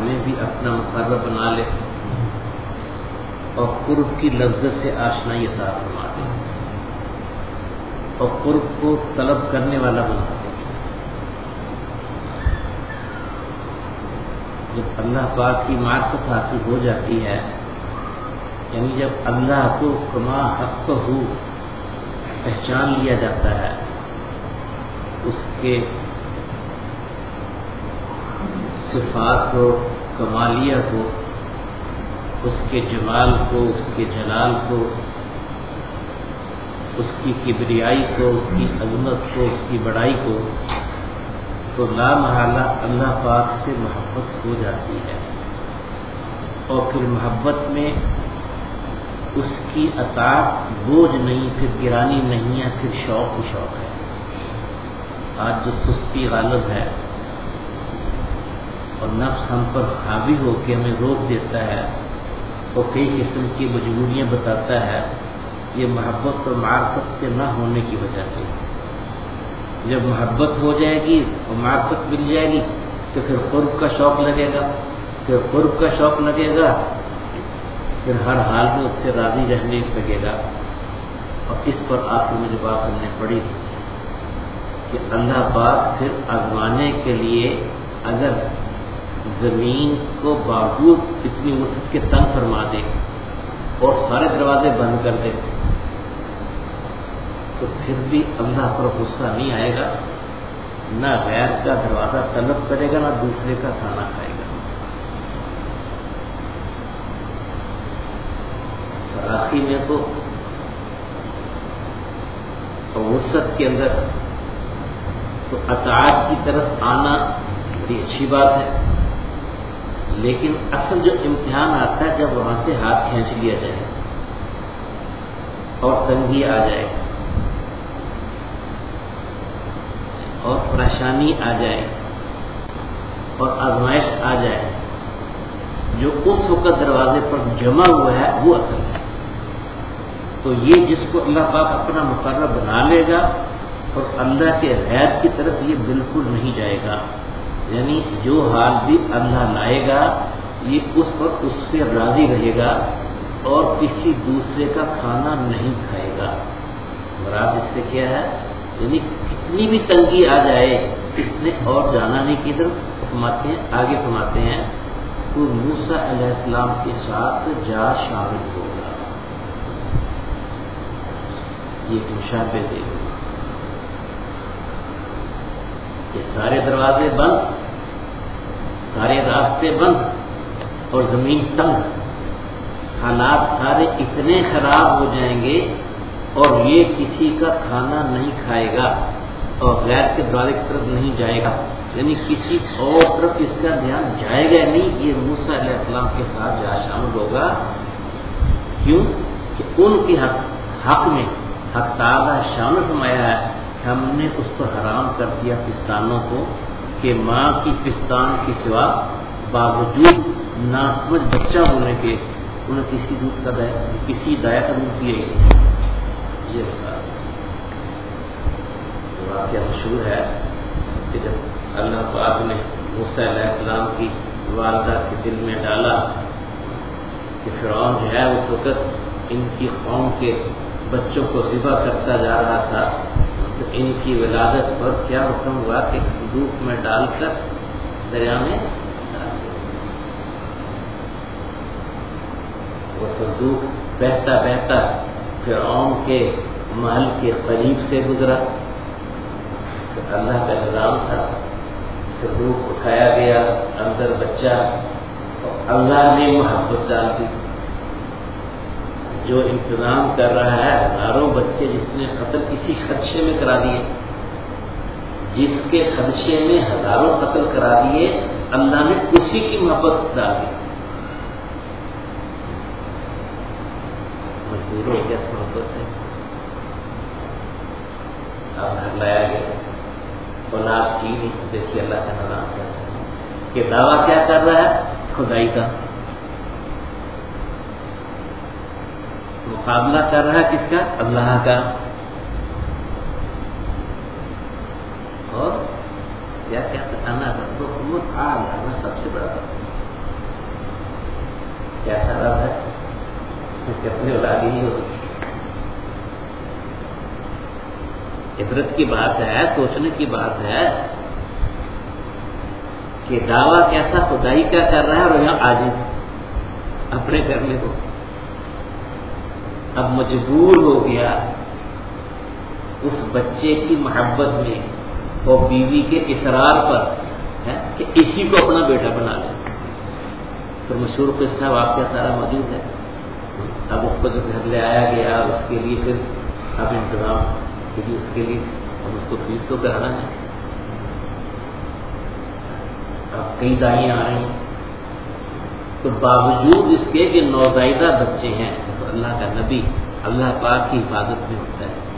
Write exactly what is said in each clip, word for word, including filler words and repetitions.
ہمیں بھی اپنا مقرب بنا لے اور قرب کی لذت سے آشنائی عطا فرما دے اور قرب کو طلب کرنے والا بنا دے۔ جب اللہ پاک کی معرفت حاصل ہو جاتی ہے، یعنی جب اللہ کو کما حق ہو پہچان لیا جاتا ہے، اس کے صفات کو، کمالیہ کو، اس کے جمال کو، اس کے جلال کو، اس کی کبریائی کو، اس کی عظمت کو، اس کی بڑائی کو، تو لا محالہ اللہ پاک سے محبت ہو جاتی ہے، اور پھر محبت میں اس کی اطاعت بوجھ نہیں، پھر گرانی نہیں ہے، پھر شوق ہی شوق ہے۔ آج جو سستی غالب ہے اور نفس ہم پر حاوی ہو کے ہمیں روک دیتا ہے اور کئی قسم کی مجبوریاں بتاتا ہے، یہ محبت اور معرفت کے نہ ہونے کی وجہ سے۔ جب محبت ہو جائے گی اور معرفت مل جائے گی تو پھر قرب کا شوق لگے گا، پھر قرب کا شوق لگے گا، پھر ہر حال میں اس سے راضی رہنے لگے گا۔ اور اس پر آخر میں جو بات ہم نے پڑھی کہ اللہ پاک پھر آزمانے کے لیے اگر زمین کو باوجود اتنی وسعت کے تنگ فرما دے اور سارے دروازے بند کر دے تو پھر بھی اللہ پر غصہ نہیں آئے گا، نہ غیر کا دروازہ طلب کرے گا، نہ دوسرے کا کھانا کھائے گا۔ آخری میں تو وسعت کے اندر تو اطاعت کی طرف آنا بڑی اچھی بات ہے، لیکن اصل جو امتحان آتا ہے جب وہاں سے ہاتھ کھینچ لیا جائے اور تنگی آ جائے اور پریشانی آ جائے اور آزمائش آ جائے، جو اس وقت دروازے پر جمع ہوا ہے وہ اصل ہے۔ تو یہ جس کو اللہ پاک اپنا مقرب بنا لے گا اور اللہ کے غیر کی طرف یہ بالکل نہیں جائے گا، یعنی جو حال بھی اللہ لائے گا یہ اس پر اس سے راضی رہے گا اور کسی دوسرے کا کھانا نہیں کھائے گا۔ مراد اس سے کیا ہے؟ یعنی کتنی بھی تنگی آ جائے اس نے اور جانا نہیں، کدھر فرماتے ہیں آگے فرماتے ہیں تو موسیٰ علیہ السلام کے ساتھ جا شامل ہوگا۔ یہ مشابہ دے گا کہ سارے دروازے بند، سارے راستے بند اور زمین تنگ، حالات سارے اتنے خراب ہو جائیں گے اور یہ کسی کا کھانا نہیں کھائے گا اور غیر کے دروازے کی طرف نہیں جائے گا، یعنی کسی اور طرف اس کا دھیان جائے گا نہیں، یہ موسیٰ علیہ السلام کے ساتھ جا شامل ہوگا۔ کیوں کہ ان کے حق, حق میں حق تعالیٰ شامل فرمایا ہے، ہم نے اس کو حرام کر دیا پستانوں کو کہ ماں کی پستان کے سوا باوجود ناسمجھ بچہ ہونے کے انہیں کسی دودھ کا دایا کسی دایا کا دودھ پیے گی۔ یہ مثال واقعہ مشہور ہے کہ جب اللہ پاک نے موسیٰ علیہ السلام کی والدہ کے دل میں ڈالا کہ فرعون جو ہے اس وقت ان کی قوم کے بچوں کو ذبح کرتا جا رہا تھا، تو ان کی ولادت پر کیا حکم ہوا کہ صندوق میں ڈال کر دریا میں ڈال دیا۔ وہ صندوق بہتا بہتا فرعون کے محل کے قریب سے گزرا، تو اللہ کا نظام تھا، صندوق اٹھایا گیا، اندر بچہ، اور اللہ نے محبت ڈال دی۔ جو انتظام کر رہا ہے ہزاروں بچے جس نے قتل کسی خدشے میں کرا دیے، جس کے خدشے میں ہزاروں قتل کرا دیے، اللہ نے اسی کی محبت ڈال دی، مجبور ہو گیا اس محبت سے، اب گھر لایا گیا، اولاد کی نہیں۔ دیکھیے اللہ کا نظام کیا ہے کہ دعویٰ کیا کر رہا ہے؟ خدائی کا مقابلہ کر رہا ہے، کس کا؟ اللہ کا۔ اور کیا کہتا ہے؟ انا ربکم الاعلی، میں سب سے بڑا رب۔ کیسا رب ہے کہ اپنی اولاد ہی ہو سکتی. عبرت کی بات ہے، سوچنے کی بات ہے کہ دعویٰ کیسا خدائی کا کر رہا ہے اور یہاں عاجز اپنے کرنے کو. اب مجبور ہو گیا اس بچے کی محبت میں اور بیوی کے اصرار پر ہے کہ اسی کو اپنا بیٹا بنا لے. تو مشہور قصہ واقعہ سارا موجود ہے. اب اس کو جو گھر لے آیا گیا اس کے لیے پھر اب انتظام کیونکہ اس کے لیے اب اس کو فیڈ تو کرانا ہے. اب کئی دائیں آ رہی ہیں تو باوجود اس کے کہ نوزائیدہ بچے ہیں تو اللہ کا نبی اللہ پاک کی حفاظت میں ہوتا ہے.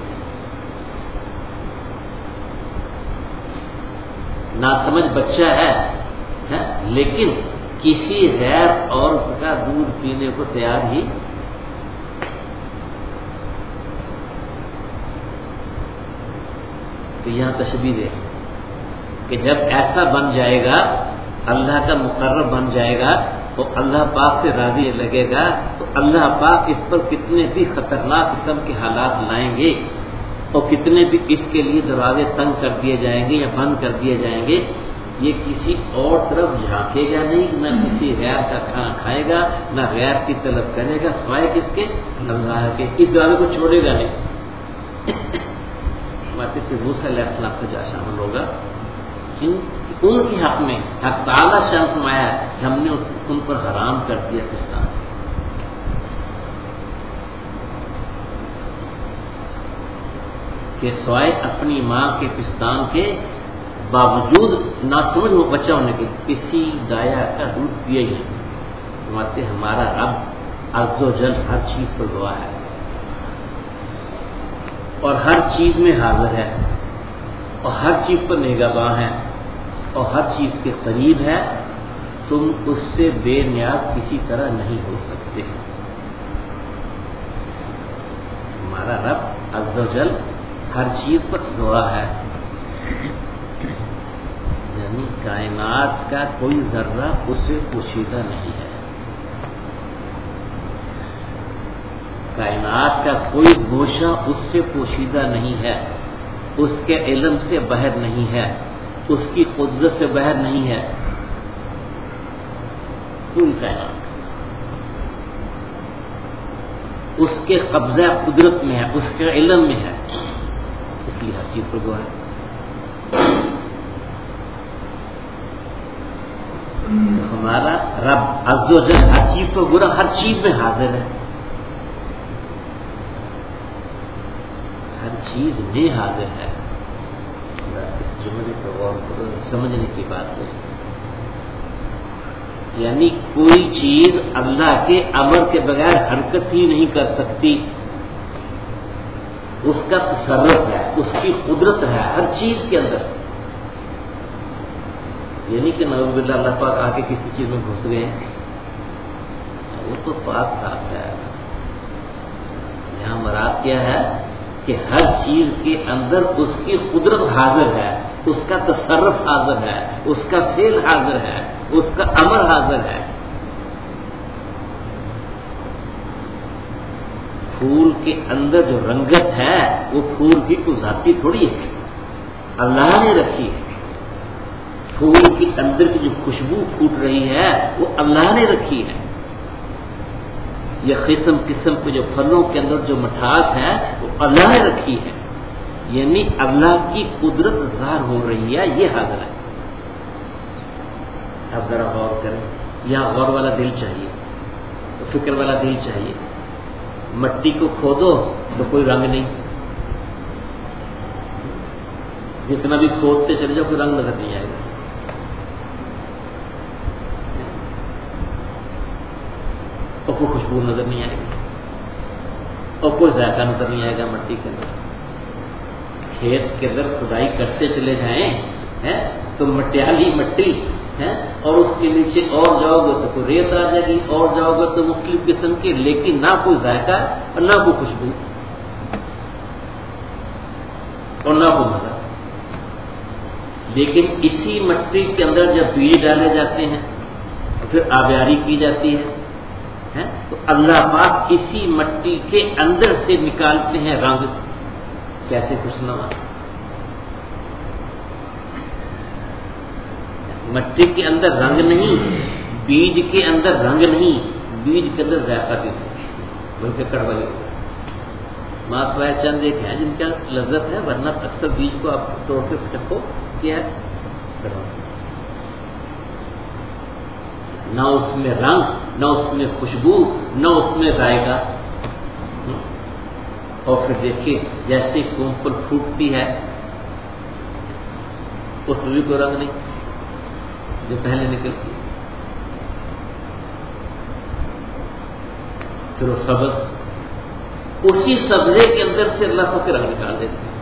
ناسمجھ بچہ ہے لیکن کسی غیر عورت کا دودھ پینے کو تیار ہی. تو یہاں تشبیہ ہے کہ جب ایسا بن جائے گا اللہ کا مقرب بن جائے گا تو اللہ پاک سے راضی لگے گا تو اللہ پاک اس پر کتنے بھی خطرناک قسم کے حالات لائیں گے اور کتنے بھی اس کے لیے دروازے تنگ کر دیے جائیں گے یا بند کر دیے جائیں گے. یہ کسی اور طرف جھانکے گا نہیں، نہ کسی غیر کا کھانا کھائے گا، نہ غیر کی طلب کرے گا سوائے کس کے؟ اللہ کے. اس دروازے کو چھوڑے گا نہیں. موسیٰ علیہ السلام کا جا شامل ہوگا ان کے حق میں حق تعالیٰ شان فرمایا ہے کہ ہم نے ان پر حرام کر دیا پستان. کہ سوائے اپنی ماں کے پستان کے باوجود نہ سمجھ ہو بچہ ہونے کے کسی دایا کا دودھ پیا ہی نہیں. فرماتے ہمارا رب عز و جل ہر چیز پر گواہ ہے اور ہر چیز میں حاضر ہے اور ہر چیز پر نگہباں ہے اور ہر چیز کے قریب ہے. تم اس سے بے نیاز کسی طرح نہیں ہو سکتے. ہمارا رب عز و جل ہر چیز پر گواہ ہے. یعنی کائنات کا کوئی ذرہ اس سے پوشیدہ نہیں ہے. کائنات کا کوئی گوشہ اس سے پوشیدہ نہیں ہے. اس کے علم سے باہر نہیں ہے، اس کی قدرت سے باہر نہیں ہے. پوری کائنات اس کے قبضہ قدرت میں ہے، اس کے علم میں ہے، اس لیے ہر چیز پر گواہ ہے. ہمارا رب عز و جل ہر چیز پر گواہ، ہر چیز میں حاضر ہے، ہر چیز میں حاضر ہے. اس جملے کو غور کرو، سمجھنے کی بات ہے. یعنی کوئی چیز اللہ کے امر کے بغیر حرکت ہی نہیں کر سکتی. اس کا تصرف ہے، اس کی قدرت ہے ہر چیز کے اندر. یعنی کہ نعوذ باللہ اللہ پاک آ کے کسی چیز میں گھس گئے ہیں، وہ تو پاک صاف ہے. یہاں مراد کیا ہے کہ ہر چیز کے اندر اس کی قدرت حاضر ہے، اس کا تصرف حاضر ہے، اس کا فعل حاضر ہے، اس کا امر حاضر ہے. پھول کے اندر جو رنگت ہے وہ پھول کی کوئی ذاتی تھوڑی ہے، اللہ نے رکھی ہے. پھول کے اندر کی جو خوشبو پھوٹ رہی ہے وہ اللہ نے رکھی ہے. یہ قسم قسم کے جو پھلوں کے اندر جو مٹھاس ہے وہ اللہ نے رکھی ہے. یعنی اللہ کی قدرت ظاہر ہو رہی ہے، یہ حاضر ہے. اب ذرا غور کریں، یہاں غور والا دل چاہیے، فکر والا دل چاہیے. مٹی کو کھودو تو کوئی رنگ نہیں، جتنا بھی کھودتے چلے جاؤ کوئی رنگ نظر نہیں آئے گا. اور کوئی خوشبو نظر نہیں آئے گی اور کوئی ذائقہ نظر نہیں آئے گا. مٹی کے اندر کھیت کے اندر کھدائی کرتے چلے جائیں تو مٹیالی مٹی ہے اور اس کے نیچے اور جاؤ گے تو کوئی ریت آ جائے گی، اور جاؤ گے تو مختلف قسم کی، لیکن نہ کوئی ذائقہ اور نہ کوئی خوشبو اور نہ کوئی مزہ. لیکن اسی مٹی کے اندر جب بیج ڈالے جاتے ہیں اور پھر آبیاری کی جاتی ہے ہے تو اللہ پاک اسی مٹی کے اندر سے نکالتے ہیں رنگ. کیسے خوشنما. مٹی کے اندر رنگ نہیں, بیج کے اندر رنگ نہیں, بیج کے اندر ذائقہ بھی بلکہ کڑوا ہی ہوگا. ماں سوائے چند ایک ہیں جن کا لذت ہے, ورنہ اکثر بیج کو آپ توڑ کے چکھو کیا ہے, نہ اس میں رنگ, نہ اس میں خوشبو, نہ اس میں ذائقہ. اور پھر دیکھیے جیسے کونپل پھوٹتی ہے اس میں بھی کوئی رنگ نہیں جو پہلے نکلتی ہے. پھر وہ سبز, اسی سبزے کے اندر سے اللہ کو کے رنگ نکال دیتے ہیں.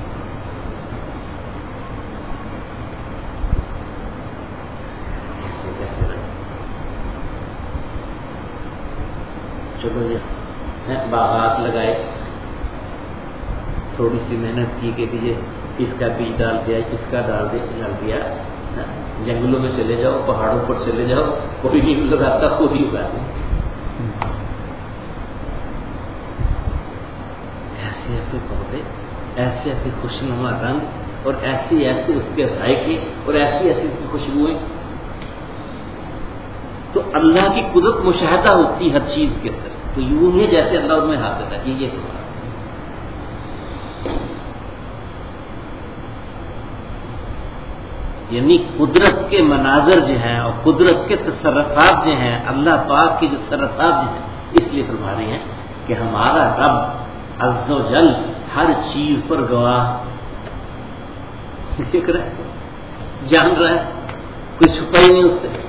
کیسے کیسے رنگ. چلو جی باغات لگائے, تھوڑی سی محنت کی کہ دیجیے اس کا بیج ڈال دیا, اس کا ڈال دیا ڈال دیا جنگلوں میں چلے جاؤ, پہاڑوں پر چلے جاؤ, کوئی نہیں لگاتا, خود ہی اگاتے. ایسے ایسے پودے, ایسے ایسے خوشنما رنگ, اور ایسی ایسی اس کے ذائقے, اور ایسی ایسی اس کی خوشبوئیں. تو اللہ کی قدرت مشاہدہ ہوتی ہر چیز کے اندر. تو یوں ہی جیسے اللہ میں حاضر ہے, یہ تمہارا. یعنی قدرت کے مناظر جو ہیں اور قدرت کے تصرفات جو ہیں, اللہ پاک کے جو تصرفات جو ہیں, اس لیے فرما رہے ہیں کہ ہمارا رب عز و جل ہر چیز پر گواہ دیکھ رہا ہے, جان رہا ہے, کوئی چھپا ہی نہیں اس سے,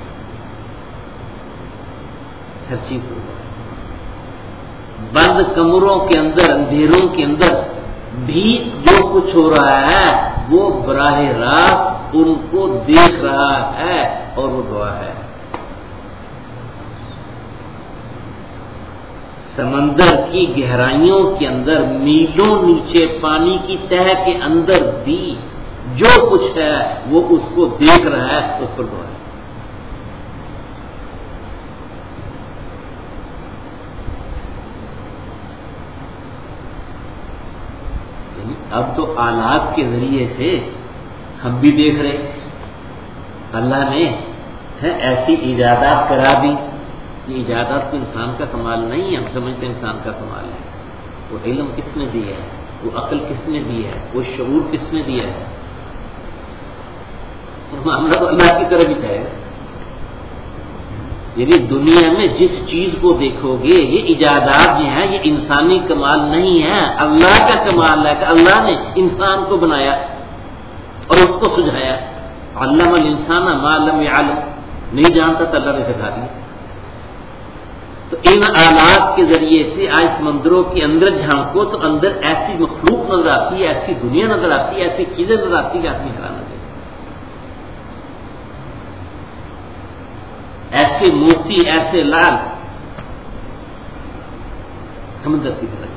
ہر چیز پر گواہ. بند کمروں کے اندر, اندھیروں کے اندر بھی جو کچھ ہو رہا ہے وہ براہ راست ان کو دیکھ رہا ہے اور وہ گواہ ہے. سمندر کی گہرائیوں کے اندر, میلوں نیچے پانی کی تہ کے اندر بھی جو کچھ ہے وہ اس کو دیکھ رہا ہے, اس پر گواہ ہے. اب تو آلات کے ذریعے سے ہم بھی دیکھ رہے, اللہ نے ہے ایسی ایجادات کرا دی. یہ ایجادات تو انسان کا کمال نہیں ہے, ہم سمجھتے ہیں انسان کا کمال ہے. وہ علم کس نے دیا ہے, وہ عقل کس نے دی ہے, وہ شعور کس نے دیا ہے. معاملہ تو اللہ کی طرف ہی ہے. یعنی دنیا میں جس چیز کو دیکھو گے یہ ایجادات جو ہیں یہ انسانی کمال نہیں ہے, اللہ کا کمال ہے کہ اللہ نے انسان کو بنایا اور اس کو سجھایا. علم الانسان ما لم يعلم, نہیں جانتا تو اللہ نے سکھا دیا. تو ان آلات کے ذریعے سے آج سمندروں کے اندر جھانکو تو اندر ایسی مخلوق نظر آتی ہے, ایسی دنیا نظر آتی ہے, ایسی چیزیں نظر آتی ہے کہ آدمی حیران ہو جائے. ایسے موتی, ایسے لال سمندر کی طرح.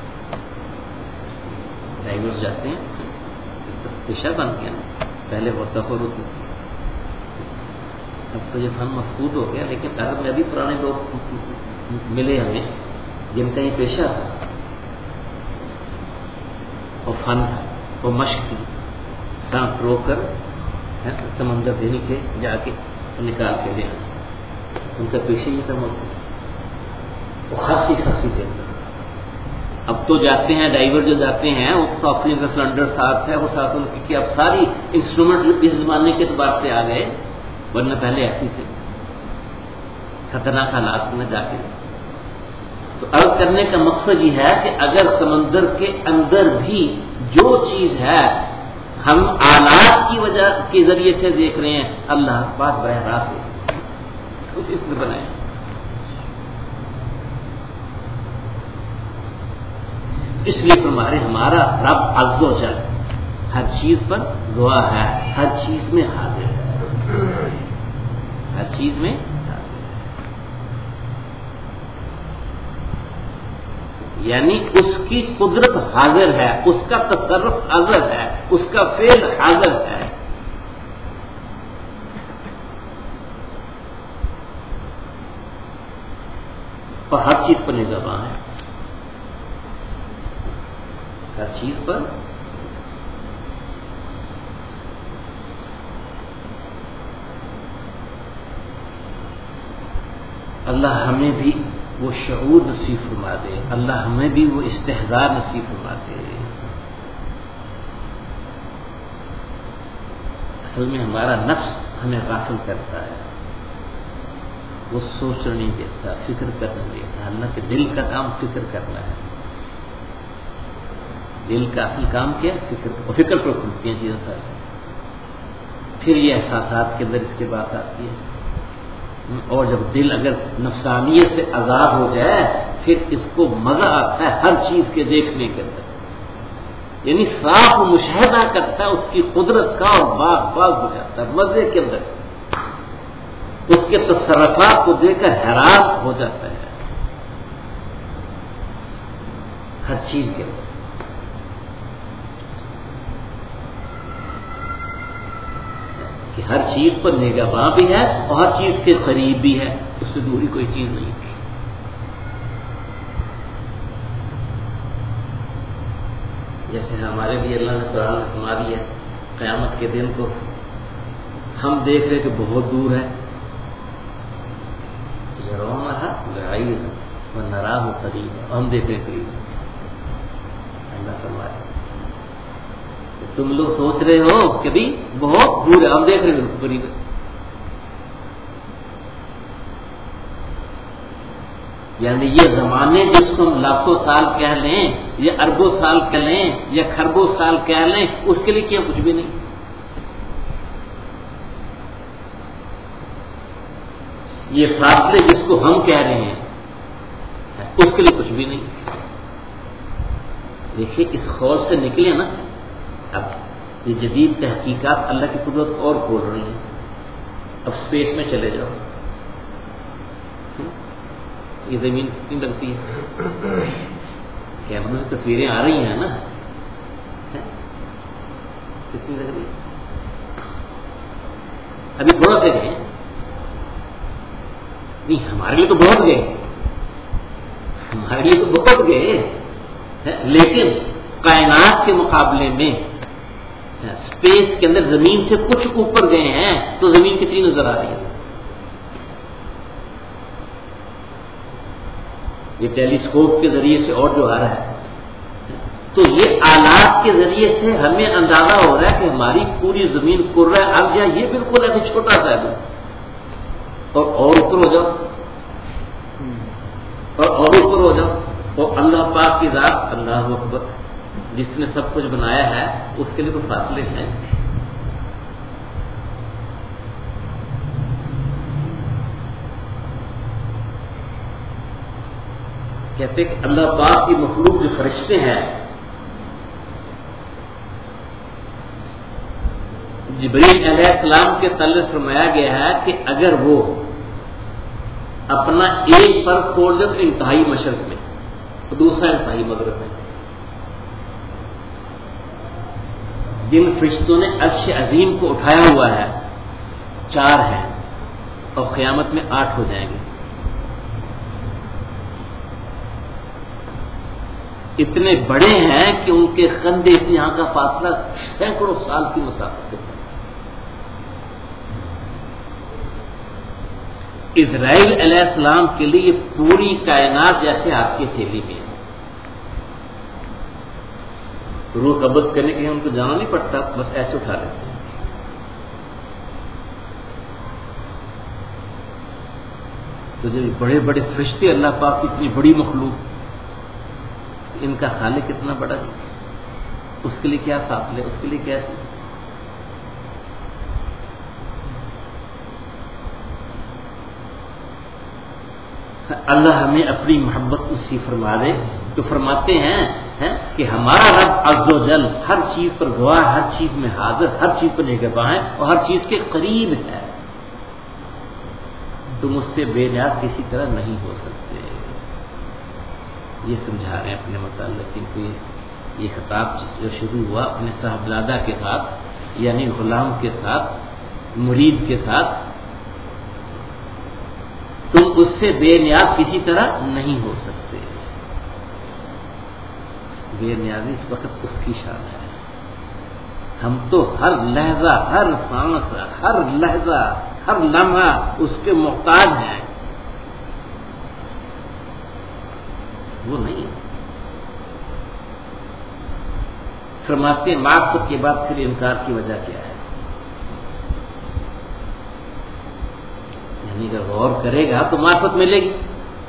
ڈائیورس جاتے ہیں, پیشہ بن گیا نا, پہلے بہت دفعہ ہوتی تھی, اب تو یہ فن محفوظ ہو گیا. لیکن عرب میں بھی پرانے لوگ ملے ہمیں جن کا یہ پیشہ تھا اور فن تھا, وہ مشق تھی, سانس روک کر سمندر کے نیچے جا کے نکال کے لے آنا. ان کا پیشہ یہ تھا موت, وہ خاصی خاصی تھے. اب تو جاتے ہیں ڈائیور جو جاتے ہیں وہ آکسیجن کا سلنڈر ساتھ ہے, وہ ساتھ ان کی اب ساری انسٹرومنٹ اس زمانے کے اعتبار سے آ گئے, ورنہ پہلے ایسی تھے خطرناک حالات میں جا کے. تو عرض کرنے کا مقصد یہ ہے کہ اگر سمندر کے اندر بھی جو چیز ہے ہم آلات کی وجہ کے ذریعے سے دیکھ رہے ہیں, اللہ پاک براہ راست اسی سے بنائے. اس لیے ہمارے ہمارا رب عز و جل ہر چیز پر گواہ ہے, ہر چیز میں حاضر ہے, ہر چیز میں حاضر ہے. یعنی اس کی قدرت حاضر ہے, اس کا تصرف حاضر ہے, اس کا فعل حاضر ہے. اور ہر چیز پر نگہباں ہے، ہر چیز پر اللہ ہمیں بھی وہ شعور نصیب فرما دے، اللہ ہمیں بھی وہ استحضار نصیب فرما دے۔ اصل میں ہمارا نفس ہمیں غافل کرتا ہے، وہ سوچنے نہیں دیتا، فکر کرنے نہیں دیتا۔ اللہ کے دل کا کام فکر کرنا ہے، دل کا اصل کام کیا؟ فکر، اور فکر پر کھلتی ہیں چیزیں ساری، پھر یہ احساسات کے اندر اس کے بات آتی ہے۔ اور جب دل اگر نفسانیت سے آزاد ہو جائے پھر اس کو مزہ آتا ہے ہر چیز کے دیکھنے کے اندر، یعنی صاف مشاہدہ کرتا ہے اس کی قدرت کا، اور باغ باغ ہو جاتا ہے مزے کے اندر، اس کے تصرفات کو دیکھ کر حیران ہو جاتا ہے ہر چیز کے اندر۔ کہ ہر چیز پر نگہباں بھی ہے اور ہر چیز کے قریب بھی ہے، اس سے دوری کوئی چیز نہیں۔ جیسے ہمارے بھی اللہ نے قرآن میں فرما دیا قیامت کے دن کو ہم دیکھ رہے کہ بہت دور ہے، یرونہا بعید ونراہ قریب، ہم دیکھ رہے قریب۔ اللہ فرما رہا تم لوگ سوچ رہے ہو کبھی بہت دور ہے، ہم دیکھ رہے ہیں قریب ہے۔ یعنی یہ زمانے جس کو ہم لاکھوں سال کہہ لیں یا اربوں سال کہہ لیں یا کھربوں سال کہہ لیں، اس کے لیے کیا کچھ بھی نہیں۔ یہ فاصلے جس کو ہم کہہ رہے ہیں اس کے لیے کچھ بھی نہیں۔ دیکھیے اس خول سے نکلے نا، اب یہ جدید تحقیقات اللہ کی قدرت اور کھول رہی ہیں۔ اب اسپیس میں چلے جاؤ، یہ زمین کتنی لگتی ہے، کیمروں سے تصویریں آ رہی ہیں نا، کتنی لگ رہی ہے؟ ابھی تھوڑا سا گئے نہیں، ہمارے لیے تو بہت گئے، ہمارے لیے تو بہت گئے، لیکن کائنات کے مقابلے میں اسپیس کے اندر زمین سے کچھ اوپر گئے ہیں تو زمین کتنی نظر آ رہی ہے۔ یہ ٹیلیسکوپ کے ذریعے سے اور جو آ رہا ہے، تو یہ آلات کے ذریعے سے ہمیں اندازہ ہو رہا ہے کہ ہماری پوری زمین کرہ اب یا یہ بالکل ایسے چھوٹا سا ہے، اور اور اوپر ہو جاؤ اور اور اوپر ہو جاؤ، اور اللہ پاک کی ذات اللہ اکبر جس نے سب کچھ بنایا ہے اس کے لیے تو فاصلے ہیں۔ کہتے کہ اللہ پاک کی مخلوق جو فرشتے ہیں، جبریل علیہ السلام کے تعلق فرمایا گیا ہے کہ اگر وہ اپنا ایک پر کھول دے تو انتہائی مشرق میں اور دوسرا انتہائی مغرب میں، جن فرشتوں نے عرش عظیم کو اٹھایا ہوا ہے چار ہیں اور قیامت میں آٹھ ہو جائیں گے۔ اتنے بڑے ہیں کہ ان کے کندھے سے یہاں کا فاصلہ سینکڑوں سال کی مسافت ہے۔ اسرائیل علیہ السلام کے لیے یہ پوری کائنات جیسے آپ کی تھیلی میں ہے۔ روح قبض کرنے کے لیے ان کو جانا نہیں پڑتا، بس ایسے اٹھا لیتے ہیں۔ تو جب بڑے بڑے فرشتے اللہ پاک کی اتنی بڑی مخلوق، ان کا خالق کتنا بڑا ہے، اس کے لیے کیا فاصلے، اس کے لیے کیسے؟ اللہ ہمیں اپنی محبت اسی فرما دے۔ تو فرماتے ہیں کہ ہمارا رب عز و جل ہر چیز پر گواہ، ہر چیز میں حاضر، ہر چیز پر نگہباں ہے اور ہر چیز کے قریب ہے۔ تم اس سے بے نیاز کسی طرح نہیں ہو سکتے۔ یہ سمجھا رہے ہیں اپنے متعلق ان کو، یہ خطاب جو شروع ہوا اپنے صاحبزادہ کے ساتھ، یعنی غلام کے ساتھ، مرید کے ساتھ، تم اس سے بے نیاز کسی طرح نہیں ہو سکتے. بے نیازی اس وقت اس کی شان ہے. ہم تو ہر لہجہ، ہر سانس، ہر لہجہ، ہر لمحہ اس کے محتاج ہیں. وہ نہیں. فرماتے معرفت کے بعد پھر انکار کی وجہ کیا ہے؟ یعنی اگر غور کرے گا تو معرفت ملے گی.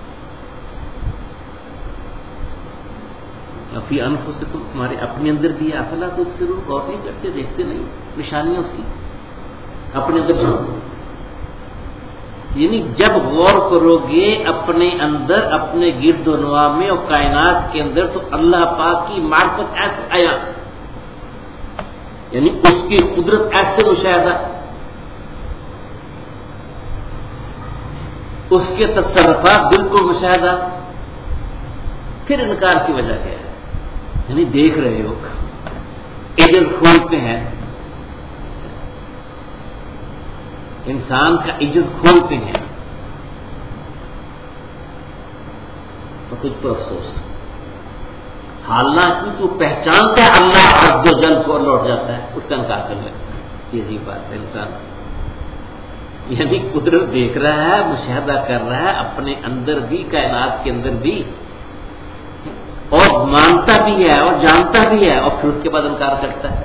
فی انفسکم، تمہارے اپنے اندر بھی افلا تبصرون، غور نہیں کرتے، دیکھتے نہیں نشانیاں اس کی اپنے اندر جھانکو. یعنی جب غور کرو گے اپنے اندر، اپنے گرد و نواح میں اور کائنات کے اندر، تو اللہ پاک کی معرفت ایسے آیا، یعنی اس کی قدرت ایسے مشاہدہ، اس کے تصرفات بالکل مشاہدہ. پھر انکار کی وجہ کیا ہے؟ یعنی دیکھ رہے ہو، عجز کھولتے ہیں، انسان کا عجز کھولتے ہیں، تو تجھ پر افسوس. حالانکہ تو پہچانتا ہے اللہ عز و جل کو، لوٹ جاتا ہے، اس کا انکار کر لے. یہ عجیب بات ہے انسان. یعنی قدرت دیکھ رہا ہے، مشاہدہ کر رہا ہے اپنے اندر بھی، کائنات کے اندر بھی، اور مانتا بھی ہے اور جانتا بھی ہے، اور پھر اس کے بعد انکار کرتا ہے.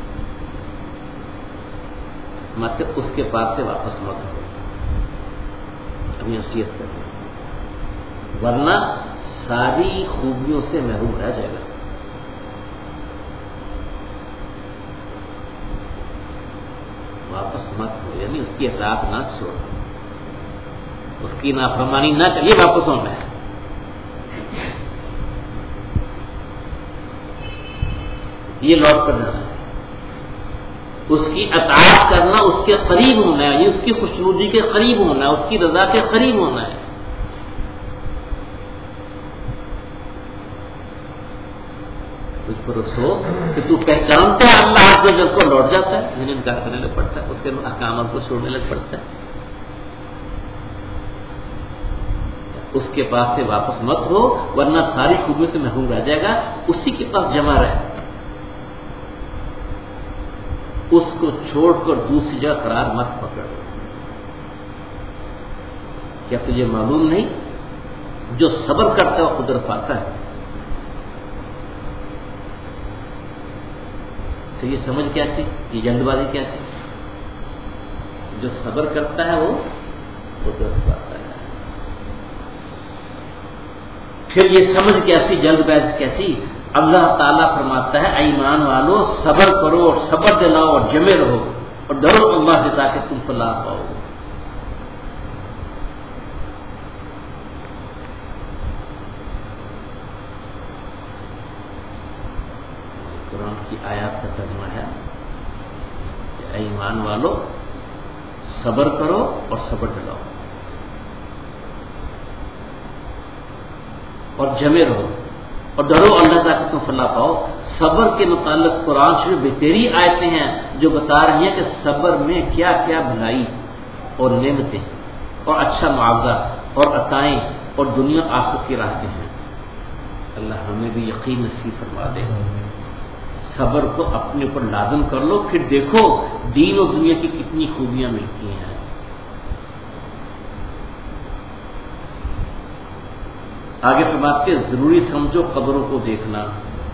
مطلب اس کے پاس سے واپس مت ہو. اپنی نصیحت کر دیں، ورنہ ساری خوبیوں سے محروم رہ جائے گا. واپس مت ہو، یعنی اس کی اطاعت نہ چھوڑ، اس کی نافرمانی نہ چلیے، واپس ہونا ہے. یہ لوٹ کر جانا ہے، اس کی اطاعت کرنا، اس کے قریب ہونا ہے، یعنی اس کی خوشنودی کے قریب ہونا ہے، اس کی رضا کے قریب ہونا ہے. تجھ پر افسوس کہ تو پہچانتا ہے اللہ عز و جل کو، لوٹ جاتا ہے، یعنی انکار کرنے لگ پڑتا ہے، اس کے احکامات کو چھوڑنے لگ پڑتا ہے. اس کے پاس سے واپس مت ہو، ورنہ ساری خوبیوں سے محروم رہ جائے گا. اسی کے پاس جمع رہے، اس کو چھوڑ کر دوسری جگہ قرار مت پکڑ. کیا تجھے معلوم نہیں جو صبر کرتا ہے وہ قدرت پاتا ہے؟ تو یہ سمجھ کیا تھی، یہ جلد بازی کیا تھی؟ جو صبر کرتا ہے وہ قدرت پاتا ہے. پھر یہ سمجھ کیا تھی، جلد بازی کیسی؟ اللہ تعالیٰ فرماتا ہے ایمان والو صبر کرو اور صبر دلاؤ اور جمے رہو اور ڈرو اللہ سے تاکہ تم فلاح پاؤ. قرآن کی آیات کا ترجمہ ہے کہ ایمان والو صبر کرو اور صبر دلاؤ اور جمے رہو اور ڈرو اللہ تاکہ تم فلاح پاؤ. صبر کے متعلق قرآن شریف بہتری آیتیں ہیں جو بتا رہی ہیں کہ صبر میں کیا کیا بھلائی اور نعمتیں اور اچھا معاوضہ اور عطائیں اور دنیا آخرت کی راحتیں ہیں. اللہ ہمیں بھی یقین نصیب فرما دے. صبر کو اپنے اوپر لازم کر لو، پھر دیکھو دین اور دنیا کی کتنی خوبیاں ملتی ہیں. آگے فرماتے ضروری سمجھو قبروں کو دیکھنا.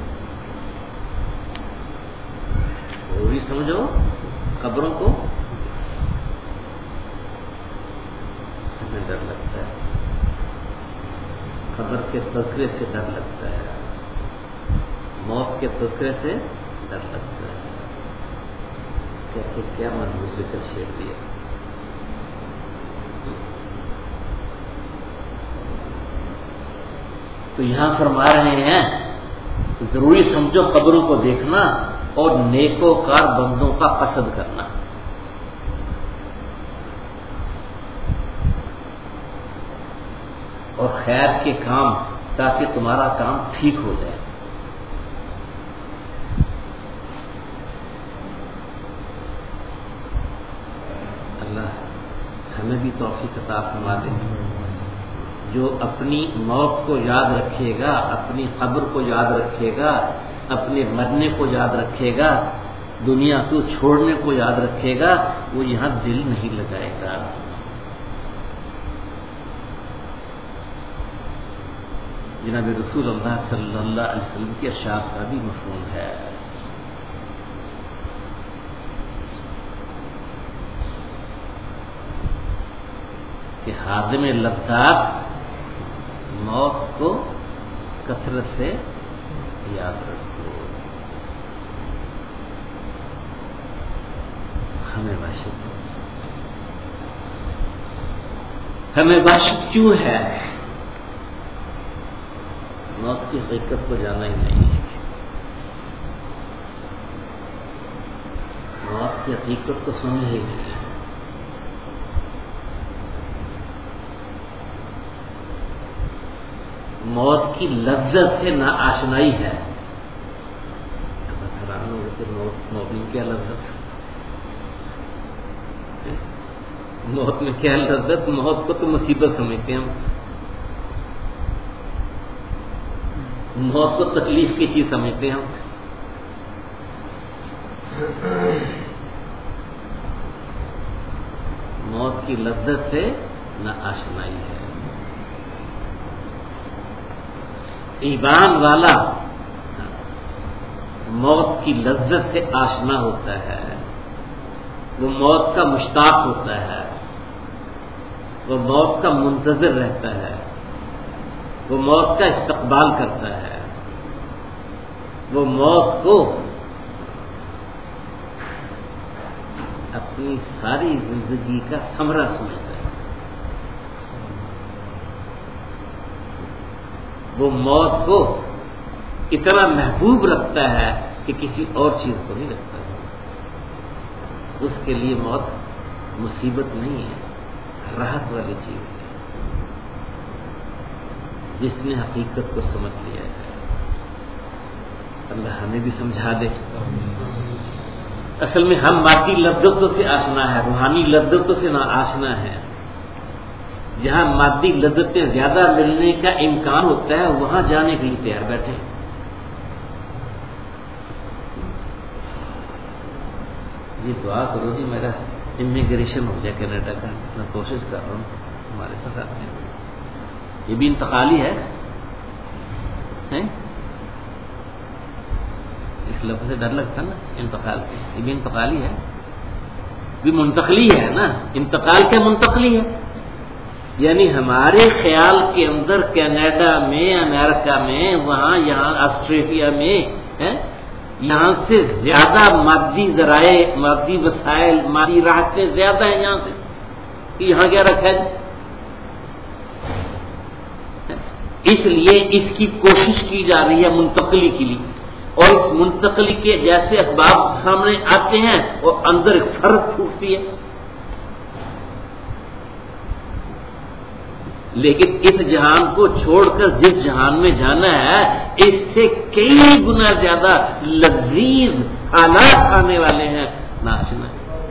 ضروری سمجھو قبروں کو. ہمیں ڈر لگتا ہے، قبر کے تذکرے سے ڈر لگتا ہے، موت کے تذکرے سے ڈر لگتا ہے. کہتے کیا مضبوط ذکر شیخ دیا. تو یہاں فرما رہے ہیں ضروری سمجھو قبروں کو دیکھنا اور نیکوکار بندوں کا قصد کرنا. اور خیر کے کام تاکہ تمہارا کام ٹھیک ہو جائے. اللہ ہمیں بھی توفیق عطا فرما دے. جو اپنی موت کو یاد رکھے گا، اپنی قبر کو یاد رکھے گا، اپنے مرنے کو یاد رکھے گا، دنیا کو چھوڑنے کو یاد رکھے گا، وہ یہاں دل نہیں لگائے گا۔ جناب رسول اللہ صلی اللہ علیہ وسلم کی ارشاد کا بھی مفہوم ہے کہ حاضم لذات موت کو کثرت سے یاد رکھو۔ ہمیں وحشت ہمیں وحشت کیوں ہے؟ موت کی حقیقت کو جانا ہی نہیں ہے، موت کی حقیقت کو سمجھے ہی نہیں ہے۔ موت کی لذت سے نا آشنائی ہے۔ حیران ہو کہ موت مومن کیا لذت، موت میں کیا لذت؟ موت کو تو مصیبت سمجھتے ہیں ہم، موت کو تکلیف کی چیز سمجھتے ہیں ہم۔ موت کی لذت سے نا آشنائی ہے۔ ایمان والا موت کی لذت سے آشنا ہوتا ہے، وہ موت کا مشتاق ہوتا ہے، وہ موت کا منتظر رہتا ہے، وہ موت کا استقبال کرتا ہے، وہ موت کو اپنی ساری زندگی کا ثمرہ سمجھتا ہے، وہ موت کو اتنا محبوب رکھتا ہے کہ کسی اور چیز کو نہیں رکھتا ہے۔ اس کے لیے موت مصیبت نہیں ہے، راحت والی چیز ہے۔ جس نے حقیقت کو سمجھ لیا ہے، اللہ ہمیں بھی سمجھا دے۔ اصل میں ہم مادی لذتوں سے آشنا ہے، روحانی لذتوں سے نہ آشنا ہے۔ جہاں مادی لذتیں زیادہ ملنے کا امکان ہوتا ہے وہاں جانے کے لیے تیار بیٹھے ہیں۔ یہ دعا کرو جی میرا امیگریشن ہو جائے کینیڈا کا، میں کوشش کر رہا ہوں ہمارے پاس آتے ہیں۔ یہ بھی انتقالی ہے، اس لفظ سے ڈر لگتا نا انتقال سے، یہ بھی انتقالی ہے، بھی منتقلی ہے نا، انتقال کے منتقلی ہے۔ یعنی ہمارے خیال کے اندر کینیڈا میں، امریکہ میں، وہاں یہاں آسٹریلیا میں یہاں سے زیادہ مادی ذرائع، مادی وسائل، مادی راحتیں زیادہ ہیں یہاں سے، کہ یہاں کیا رکھا ہے۔ اس لیے اس کی کوشش کی جا رہی ہے منتقلی کے لیے، اور اس منتقلی کے جیسے اسباب سامنے آتے ہیں اور اندر ایک فرق پھوٹتی ہے۔ لیکن اس جہان کو چھوڑ کر جس جہان میں جانا ہے، اس سے کئی گنا زیادہ لذیذ حالات آنے والے ہیں، ناشنا۔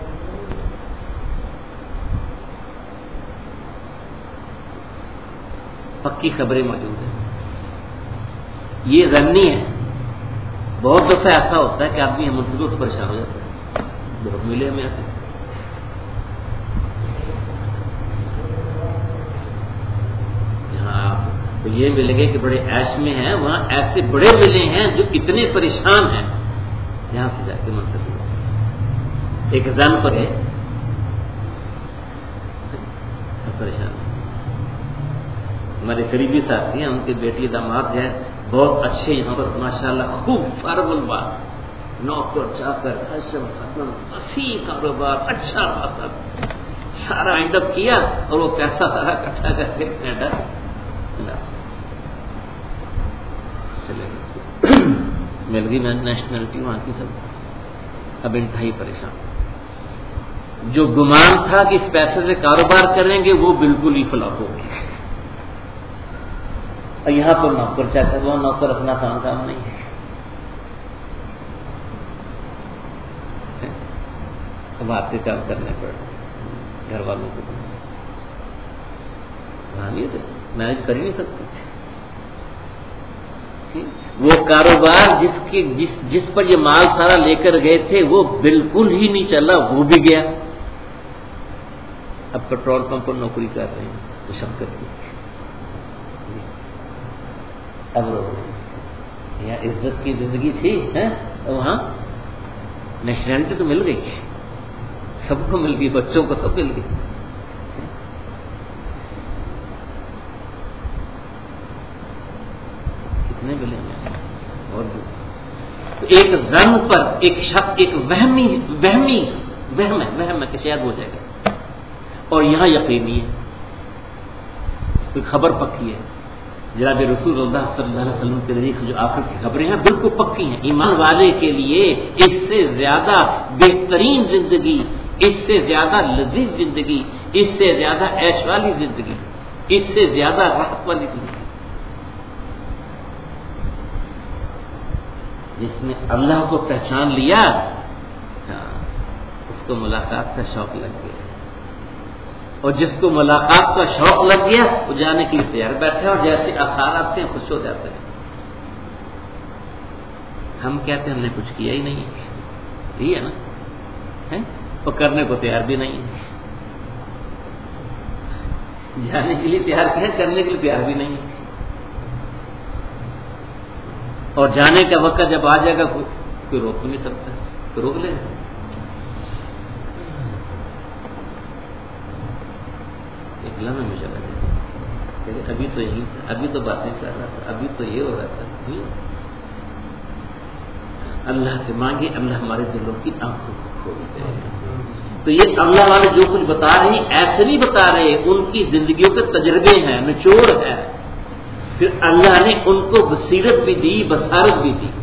پکی خبریں موجود ہیں، یہ ضمنی ہے۔ بہت دفعہ ایسا ہوتا ہے کہ آدمی منتظر سے پریشان ہو جاتا ہے، بہت ملے ہمیں ایسے۔ جہاں آپ کو یہ ملے گے کہ بڑے عیش میں ہیں، وہاں ایسے بڑے ملے ہیں جو اتنے پریشان ہیں، یہاں سے جا کے منتظر ہو۔ ایک زن پر ہے پریشان، ہمارے قریبی ساتھی ہیں، ان کے بیٹی داماد جو ہے بہت اچھے، یہاں پر ماشاءاللہ خوب فارغ بات، نوکر چاکر حشر ختم، وسیع کاروبار، اچھا خاصا سارا اینڈ اپ کیا، اور وہ پیسہ سارا اکٹھا کر کے کینیڈا چلے گئے، مل گئی نیشنلٹی وہاں کی سب، اب انتہائی پریشان۔ جو گمان تھا کہ اس پیسے سے کاروبار کریں گے وہ بالکل ہی فلاپ ہو گیا۔ اور یہاں پر نوکر چاہتا ہے، وہ نوکر اپنا کام کام نہیں ہے، اب آپ کے کام کرنے پڑ گھر والوں کو مینج کر ہی نہیں سکتی. وہ کاروبار جس کے جس جس پر یہ مال سارا لے کر گئے تھے وہ بالکل ہی نہیں چلا، وہ بھی گیا. اب پیٹرول پمپ پر نوکری کر رہے ہیں مشقت کی، اب یہاں عزت کی زندگی تھی ہے، وہاں نیشنلٹی تو مل گئی، سب کو مل گئی، بچوں کو سب مل گئی. کتنے ملیں گے اور بھی. تو ایک زن پر ایک شک، ایک وہمی وہمی وہم ہے وہم ہے کہ شاید ہو جائے گا، اور یہاں یقینی ہے، کوئی خبر پکی ہے. جناب رسول اللہ صلی اللہ علیہ وسلم کے ذریعے جو آخر کی خبریں ہیں بالکل پکی ہیں. ایمان والے کے لیے اس سے زیادہ بہترین زندگی، اس سے زیادہ لذیذ زندگی، اس سے زیادہ عیش والی زندگی، اس سے زیادہ راحت والی زندگی، جس نے اللہ کو پہچان لیا اس کو ملاقات کا شوق لگ گیا، اور جس کو ملاقات کا شوق لگ گیا وہ جانے کے لیے تیار بیٹھے، اور جیسے آثار آتے ہیں خوش ہو جاتے ہیں. ہم کہتے ہیں ہم نے کچھ کیا ہی نہیں، یہی ہے نا، اور کرنے کو تیار بھی نہیں ہے. جانے کے لیے تیار ہے، کرنے کے لیے تیار بھی نہیں ہے. اور جانے کا وقت جب آ جائے گا کوئی روک بھی نہیں سکتا، کوئی روک لے گا. لمحے میں چلا جائے ابھی تو یہی تھا، ابھی تو باتیں کر رہا تھا، ابھی تو یہ ہو رہا تھا. اللہ سے مانگے اللہ ہمارے دلوں کی آنکھوں کو کھول دے. تو یہ اللہ والے جو کچھ بتا رہے ہیں ایسے نہیں بتا رہے، ان کی زندگیوں کے تجربے ہیں، نچوڑ ہے. پھر اللہ نے ان کو بصیرت بھی دی، بصارت بھی دی.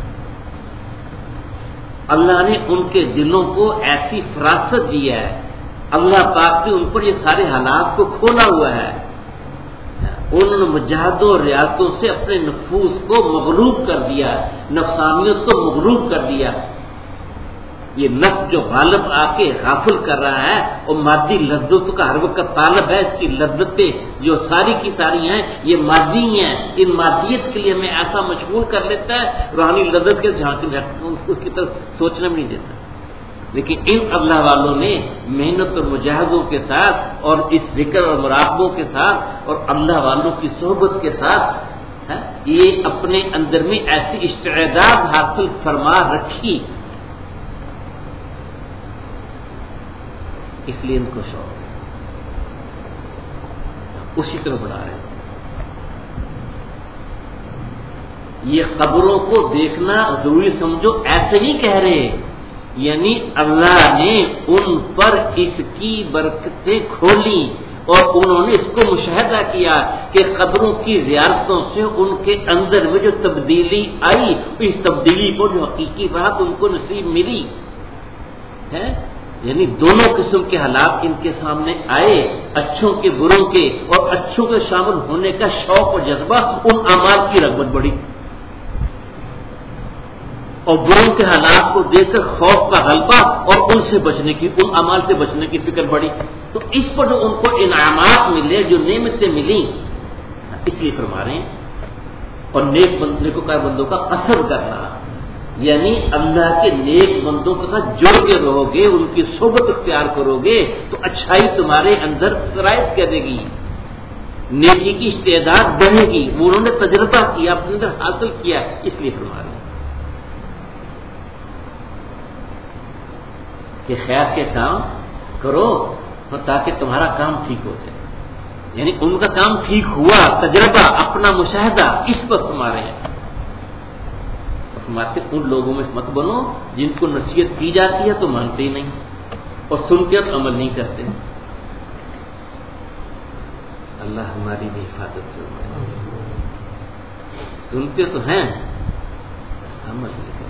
اللہ نے ان کے دلوں کو ایسی فراست دی ہے، اللہ پاک نے ان پر یہ سارے حالات کو کھولا ہوا ہے. انہوں نے مجاہدوں اور ریاضتوں سے اپنے نفوس کو مغلوب کر دیا، نفسانیت کو مغلوب کر دیا. یہ نفس جو غالب آ کے غافل کر رہا ہے اور مادی لذتوں کا ہر وقت طالب ہے، اس کی لذتیں جو ساری کی ساری ہیں یہ مادی ہیں. ان مادیت کے لیے ہمیں ایسا مشغول کر لیتا ہے، روحانی لذت کے جھانک اس کی طرف سوچنا بھی نہیں دیتا. لیکن ان اللہ والوں نے محنت اور مجاہدوں کے ساتھ اور اس ذکر اور مراقبوں کے ساتھ اور اللہ والوں کی صحبت کے ساتھ یہ اپنے اندر میں ایسی استعداد حاصل فرما رکھی، اس لیے ان کو شوق ہے، اسی طرح بڑھا رہے ہیں. یہ قبروں کو دیکھنا ضروری سمجھو، ایسے نہیں کہہ رہے، یعنی اللہ نے ان پر اس کی برکتیں کھولی اور انہوں نے اس کو مشاہدہ کیا کہ قبروں کی زیارتوں سے ان کے اندر میں جو تبدیلی آئی، اس تبدیلی کو جو حقیقی بات ان کو نصیب ملی ہے. یعنی دونوں قسم کے حالات ان کے سامنے آئے، اچھوں کے بروں کے، اور اچھوں کے شامل ہونے کا شوق اور جذبہ، ان اعمال کی رغبت بڑھی، اور بروں کے حالات کو دیکھ کر خوف کا غلبہ اور ان سے بچنے کی، ان اعمال سے بچنے کی فکر بڑھی. تو اس پر جو ان کو انعامات ملے، جو نعمتیں ملیں، اس لیے فرما رہے ہیں. اور نیک بندے کو کا بندوں کا اثر کرنا، یعنی اللہ کے نیک بندوں کے ساتھ جڑ کے رہو گے، ان کی صحبت اختیار کرو گے تو اچھائی تمہارے اندر سرایت کرے گی، نیکی کی استعداد بڑھے گی. وہ انہوں نے تجربہ کیا، اپنے اندر حاصل کیا، اس لیے فرما رہے ہیں کہ خیر کے کام کرو تاکہ تمہارا کام ٹھیک ہو جائے. یعنی ان کا کام ٹھیک ہوا، تجربہ، اپنا مشاہدہ، اس پر تمہارے ہیں. فرماتے ان لوگوں میں مت بنو جن کو نصیحت کی جاتی ہے تو مانتے ہی نہیں، اور سن کے عمل نہیں کرتے. اللہ ہماری بھی حفاظت سے سنتے تو ہیں، عمل نہیں کرتے.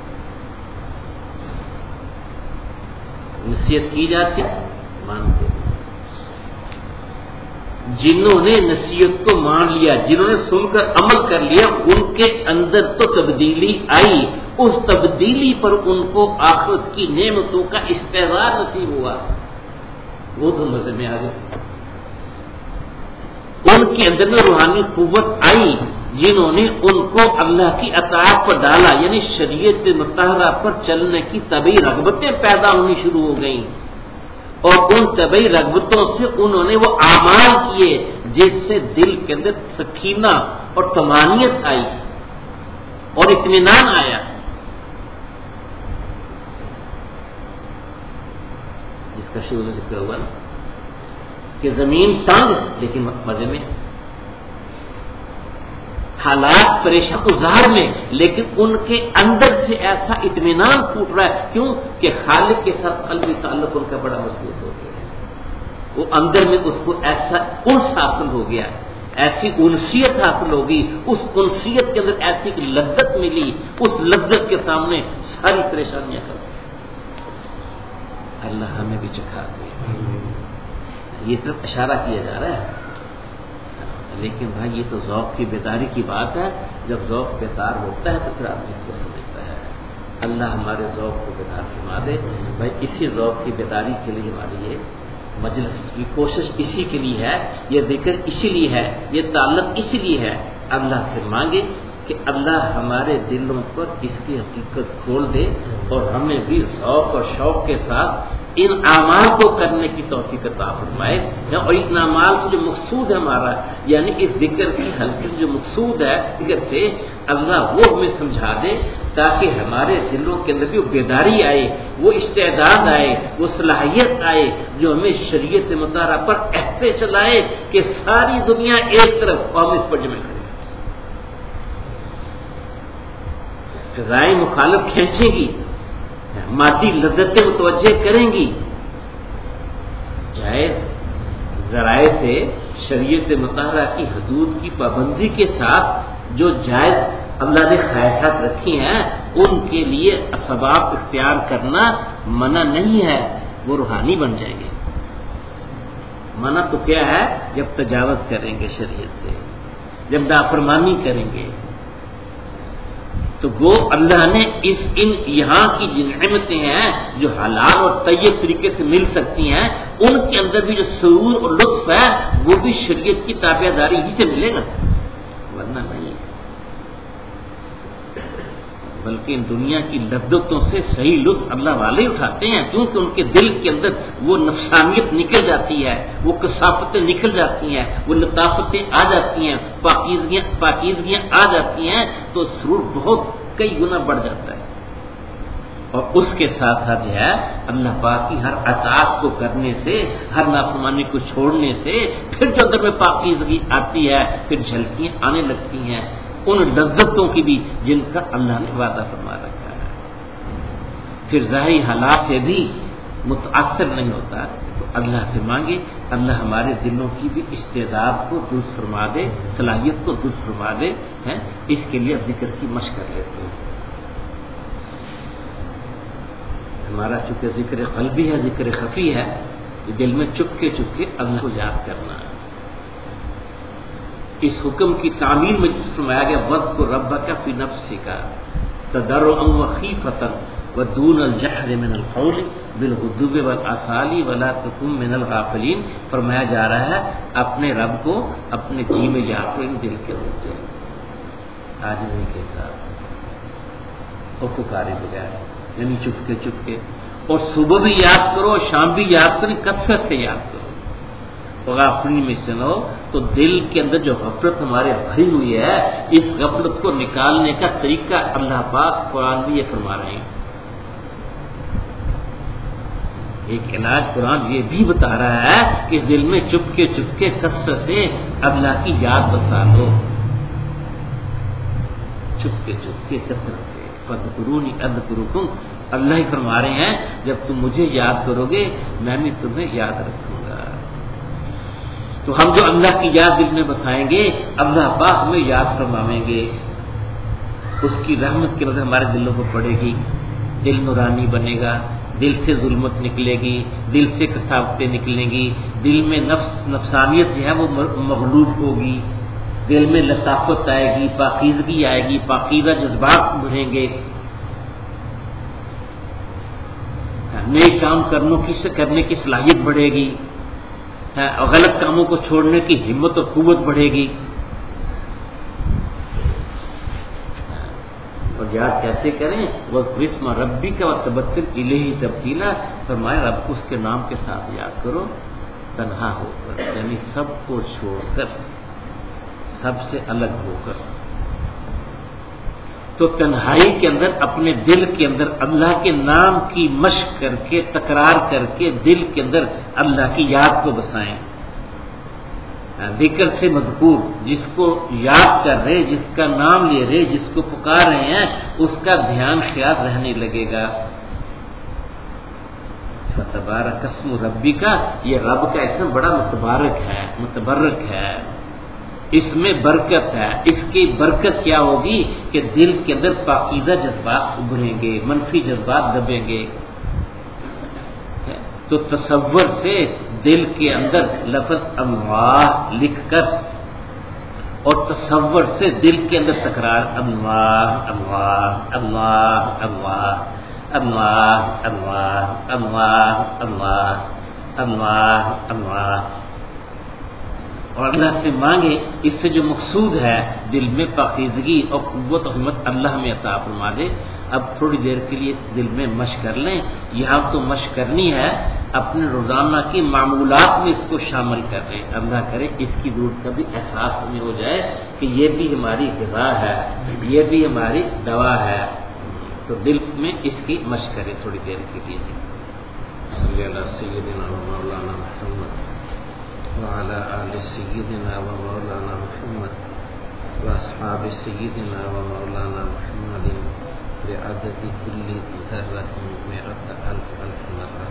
نصیحت کی جاتی مانتے. جنہوں نے نصیحت کو مان لیا، جنہوں نے سن کر عمل کر لیا، ان کے اندر تو تبدیلی آئی، اس تبدیلی پر ان کو آخرت کی نعمتوں کا استحصال نصیب ہوا، وہ تو مزے میں آ گئے. ان کے اندر میں روحانی قوت آئی جنہوں نے ان کو اللہ کی اطاعت پر ڈالا، یعنی شریعت مطہرہ پر چلنے کی طبعی رغبتیں پیدا ہونی شروع ہو گئیں، اور ان طبعی رغبتوں سے انہوں نے وہ اعمال کیے جس سے دل کے اندر سکینہ اور طمانینت آئی اور اطمینان آیا۔ جس کا شروع میں ذکر ہوا نا کہ زمین تنگ لیکن مزے میں، حالات پریشان گزار میں، لیکن ان کے اندر سے ایسا اطمینان پھوٹ رہا ہے، کیوں کہ خالق کے ساتھ قلبی تعلق ان کا بڑا مضبوط ہو گیا ہے، وہ اندر میں اس کو ایسا انس حاصل ہو گیا، ایسی انسیت حاصل ہوگی، اس انسیت کے اندر ایسی لذت ملی، اس لذت کے سامنے ساری پریشانیاں کر دی۔ اللہ ہمیں بھی چکھا دے۔ یہ صرف اشارہ کیا جا رہا ہے، لیکن بھائی یہ تو ذوق کی بیداری کی بات ہے، جب ذوق بیدار ہوتا ہے تو پھر آدمی کو سمجھتا ہے۔ اللہ ہمارے ذوق کو بیدار فرما دے۔ بھائی اسی ذوق کی بیداری کے لیے ہماری یہ مجلس کی کوشش اسی کے لیے ہے، یہ ذکر اسی لیے ہے، یہ تعلق اسی لیے ہے۔ اللہ سے مانگے کہ اللہ ہمارے دلوں پر اس کی حقیقت کھول دے اور ہمیں بھی ذوق اور شوق کے ساتھ ان اعمال کو کرنے کی توفیق عطا فرمائے، اور ان اعمال کو جو مقصود ہے ہمارا، یعنی اس ذکر کی حلقے جو مقصود ہے ذکر سے، اللہ وہ ہمیں سمجھا دے تاکہ ہمارے دلوں کے اندر بھی وہ بیداری آئے، وہ استعداد آئے، وہ صلاحیت آئے جو ہمیں شریعت مطالعہ پر ایسے چلائے کہ ساری دنیا ایک طرف قوم اس پر جمع کرے، فضائیں مخالف کھینچے گی، مادی لذتیں متوجہ کریں گی، جائز ذرائع سے شریعت مطالعہ کی حدود کی پابندی کے ساتھ جو جائز اللہ نے خواہشات رکھی ہیں ان کے لیے اسباب اختیار کرنا منع نہیں ہے، وہ روحانی بن جائیں گے۔ منع تو کیا ہے؟ جب تجاوز کریں گے شریعت سے، جب نافرمانی کریں گے، تو وہ اللہ نے اس ان یہاں کی جن نعمتیں ہیں جو حلال اور طیب طریقے سے مل سکتی ہیں، ان کے اندر بھی جو سرور اور لطف ہے وہ بھی شریعت کی تابع داری ہی سے ملے گا، ورنہ نہیں۔ بلکہ ان دنیا کی لذتوں سے صحیح لطف اللہ والے اٹھاتے ہیں، کیونکہ ان کے دل کے اندر وہ نفسانیت نکل جاتی ہے، وہ کثافتیں نکل جاتی ہیں، وہ لطافتیں آ جاتی ہیں، پاکیزگیاں پاکیزگیاں آ جاتی ہیں، تو سرور بہت کئی گنا بڑھ جاتا ہے۔ اور اس کے ساتھ ساتھ جو ہے اللہ پاک کی ہر اطاعت کو کرنے سے، ہر نافرمانی کو چھوڑنے سے پھر جو اندر میں پاکیزگی آتی ہے، پھر جھلکیاں آنے لگتی ہیں ان لذتوں کی بھی جن کا اللہ نے وعدہ فرما رکھا ہے، پھر ظاہری حالات سے بھی متاثر نہیں ہوتا۔ تو اللہ سے مانگے اللہ ہمارے دلوں کی بھی استعداد کو درست فرما دے، صلاحیت کو درست فرما دے، ہیں اس کے لیے اب ذکر کی مشق کر لیتے ہیں۔ ہمارا چونکہ ذکر قلبی ہے، ذکر خفی ہے، یہ دل میں چپ کے چپ کے اللہ کو یاد کرنا ہے۔ اس حکم کی تعمیل میں جس فرمایا گیا وَاذْكُرْ رَبَّكَ فِي نَفْسِكَ تَضَرُّعًا وَخِيفَةً وَدُونَ الْجَهْرِ مِنَ الْقَوْلِ بِالْغُدُوِّ وَالْآصَالِ وَلَا تَكُن مِنَ الْغَافِلِينَ۔ فرمایا جا رہا ہے اپنے رب کو اپنے جی میں یاد کرو، دل کے اندر عاجزی کے ساتھ اور پکارے بغیر، یعنی چپ کے چپ کے، اور صبح بھی یاد کرو اور شام بھی یاد کرو، کثرت سے یاد کرو، غافلی میں سے نہ ہو۔ تو دل کے اندر جو غفلت ہمارے بھری ہوئی ہے، اس غفلت کو نکالنے کا طریقہ اللہ پاک قرآن بھی یہ فرما رہے ہیں۔ ایک علاج قرآن یہ بھی بتا رہا ہے کہ دل میں چپ کے چپ کے کثرت سے اللہ کی یاد بسا لو، چپ کے چپ کے کثرت سے، فَاذْكُرُونِي أَذْكُرْكُمْ۔ اللہ ہی فرما رہے ہیں جب تم مجھے یاد کرو گے میں بھی تمہیں یاد رکھوں گا۔ تو ہم جو اللہ کی یاد دل میں بسائیں گے اللہ پاک ہمیں یاد فرمائیں گے، اس کی رحمت کی نظر ہمارے دلوں پر پڑے گی، دل نورانی بنے گا، دل سے ظلمت نکلے گی، دل سے کثافتیں نکلیں گی، دل میں نفس نفسانیت جو ہے وہ مغلوب ہوگی، دل میں لطافت آئے گی، پاکیزگی آئے گی، پاکیزہ جذبات بڑھیں گے، نئے کام کرنے کی کرنے کی صلاحیت بڑھے گی، اور غلط کاموں کو چھوڑنے کی ہمت اور قوت بڑھے گی. اور یاد کیسے کریں؟ وَاذْكُرِ اسْمَ رَبِّكَ وَتَبَتَّلْ إِلَيْهِ تَبْتِيلًا. فرمایا رب کو اس کے نام کے ساتھ یاد کرو تنہا ہو کر، یعنی سب کو چھوڑ کر، سب سے الگ ہو کر. تو تنہائی کے اندر اپنے دل کے اندر اللہ کے نام کی مشق کر کے، تکرار کر کے دل کے اندر اللہ کی یاد کو بسائیں. ذکر سے مذکور، جس کو یاد کر رہے، جس کا نام لے رہے، جس کو پکار رہے ہیں، اس کا دھیان خیال رہنے لگے گا. فتبارک اسم ربک، یہ رب کا اسم بڑا متبارک ہے، متبرک ہے، اس میں برکت ہے. اس کی برکت کیا ہوگی کہ دل کے اندر پاکیزہ جذبات ابھریں گے، منفی جذبات دبیں گے. تو تصور سے دل کے اندر لفظ اللہ لکھ کر اور تصور سے دل کے اندر تکرار اللہ اللہ اللہ اللہ اللہ اللہ اللہ اللہ اللہ اللہ اور اللہ سے مانگے. اس سے جو مقصود ہے دل میں پاکیزگی اور قوت و ہمت اللہ میں عطا فرما دے. اب تھوڑی دیر کے لیے دل میں مشق کر لیں. یہاں تو مشق کرنی ہے، اپنے روزانہ کی معمولات میں اس کو شامل کر لیں. اللہ کرے اس کی ضرورت کا بھی احساس ہمیں ہو جائے کہ یہ بھی ہماری غذا ہے، یہ بھی ہماری دوا ہے. تو دل میں اس کی مشق کریں تھوڑی دیر کے لیے. صلی اللہ سیدنا و مولانا محمد وعلى آل سيدنا ومولانا محمد وأصحاب سيدنا ومولانا محمد بعدد كل ذرة مئة ألف ألف مرة.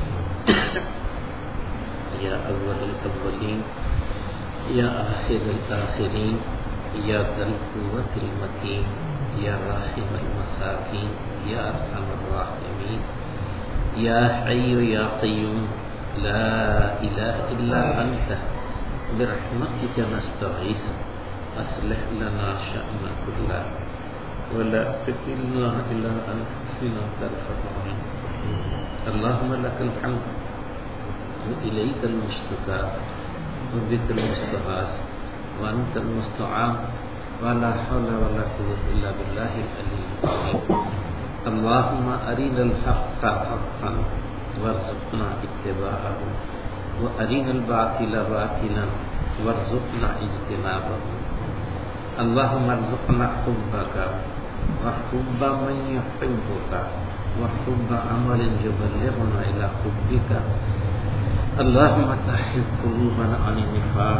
يا أول الأولين يا آخر الآخرين يا ذا القوة المتين يا راحم المساكين يا أرحم الراحمين يا حي يا قيوم لا إله إلا أنت برحمتك نستغيث أصلح لنا شأن كله ولا تكلنا إلى أنفسنا طرفة عين. اللهم لك الحمد وإليك المشتكى وبك المستغاث وأنت المستعان ولا حول ولا قوة إلا بالله العلي العظيم. اللهم أرنا الحق حقا وارزقنا اتباعه وارنا الباطل باطلا وارزقنا اجتنابه. اللهم ارزقنا حبك وحب من يحبك وحب عمل يبلغنا الى حبك. اللهم طهر قلوبنا عن النفاق.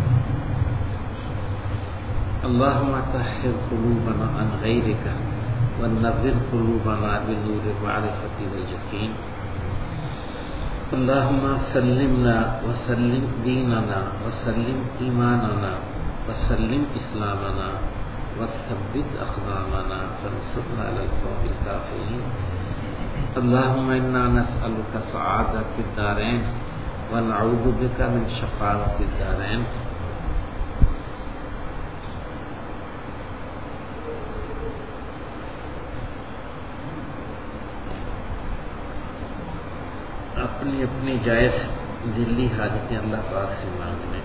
اللهم طهر قلوبنا عن غيرك ونور قلوبنا بنور المعرفة واليقين. اللهم سلمنا وسلم ديننا وسلم إيماننا وسلم إسلامنا وثبت أقدامنا وانصرنا على القوم الكافرين. اللهم إنا نسألك سعادة الدارين ونعوذ بك من شقاوة الدارين. اپنی اپنی جائز دلی حاجتیں اللہ پاک سے مانگنے.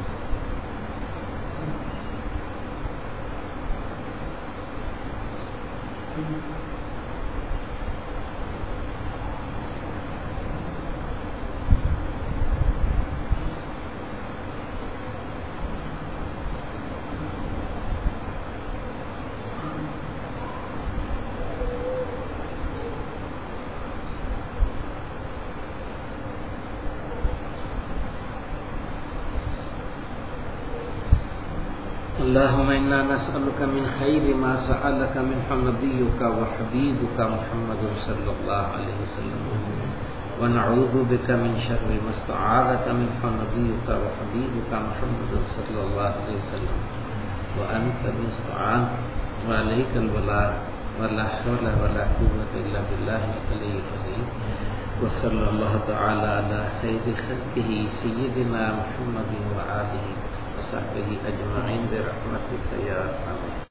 اللهم إنا نسألك من خير ما سألك منه نبيك وحبيبك محمد صلى الله عليه وسلم ونعوذ بك من شر ما استعاذك منه نبيك وحبيبك محمد صلى الله عليه وسلم وأنت المستعان وعليك البلاغ ولا حول ولا قوة إلا بالله العلي العظيم. وصلى الله تعالى على خير خلقه سيدنا محمد وآله وصحبه أجمعين برحمتك يا أرحم